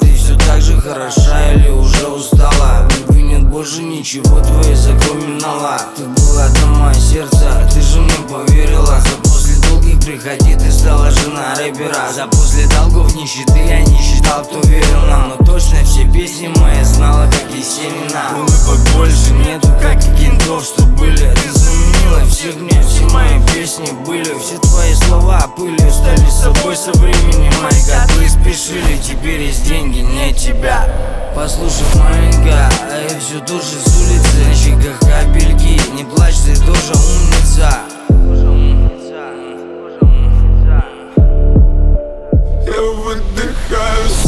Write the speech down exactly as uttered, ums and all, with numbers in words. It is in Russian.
ты все так же хороша или уже устала? В любви нет больше ничего, твоей запоминала. Ты была до мое сердце, ты же мне поверила. За после долгих приходи, ты стала жена рэпера. За после долгов нищеты я не считал, кто верил нам. Но точно все песни мои знала, как Есенина. Улыбок больше нету, как и кентов, что были. Ты заменила всех мне, все мои песни были. Все твои слова пылью стали с собой со временем. Мои котлы спешили, теперь есть деньги, не тебя. Послушай, маленькая, а я все тоже с улицы. На щеках капельки, не плачь, ты тоже умница. Я выдыхаю